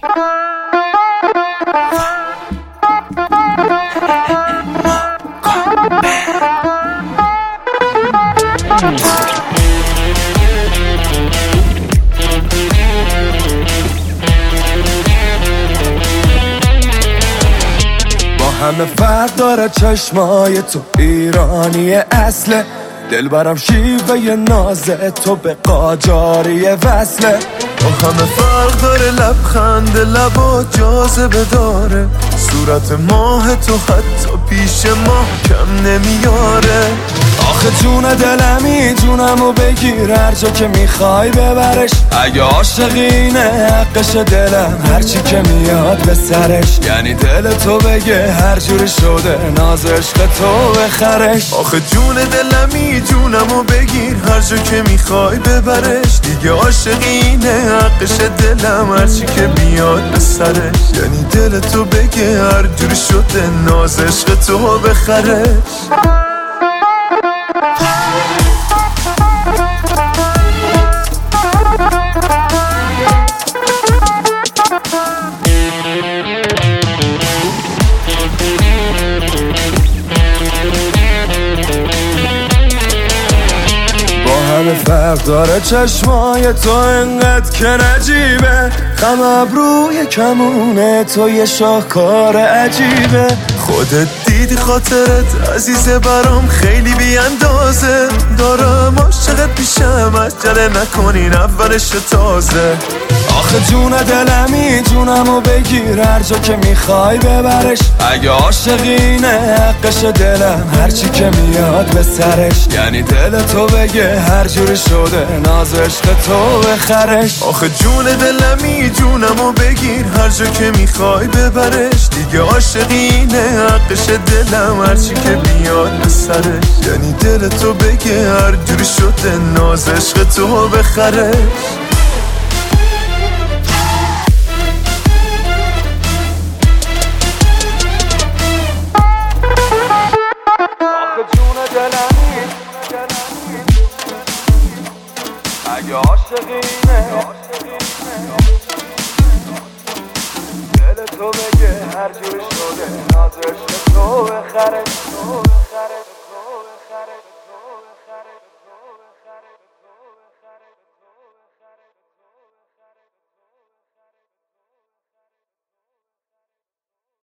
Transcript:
همه فرق داره چشمای تو ایرانی اصله، دل برم شیوه نازه تو به قاجاری وصله. با همه فرق داره لبخند لبا جاذبه داره، صورت ماه تو حتی پیش ماه کم نمیاره. آخه جون دلمی جونمو بگیر هر جا که میخوای ببرش، اگه عاشقینه حقش دلم هرچی که میاد به سرش، یعنی دل تو بگه هر جوری شده ناز عشق تو بخرش. آخه جون دلمی جونمو بگیر هر جا که میخوای ببرش، دیگه عاشقینه حقش دلم هرچی که میاد به سرش، یعنی دل تو بگه هر جوری شده ناز عشق تو بخرش. همه فرق داره چشمای تو انقدر که نجیبه، خم ابروی کمونه تو یه شاهکار عجیبه. خودت دیدی خاطرت عزیزه برام خیلی بی اندازه، دارم عاشقت پیشم عجله نکنین اولش تازه. آخه جون دلمی جونمو بگیر هر جا که میخوای ببرش، اگه عاشقینه حقش دلم هرچی که میاد به سرش، یعنی دل تو بگه هر جوری شده ناز عشق تو بخرش. آخه جون دلمی جونمو بگیر هر جا که میخوای ببرش، دیگه عاشقینه حقش دلم هرچی که میاد به سرش، یعنی دل تو بگه هر جوری شده ناز عشق تو بخرش. اگه عاشقینه دل تو بگه هر جوری شده ناز عشق تو بخرش.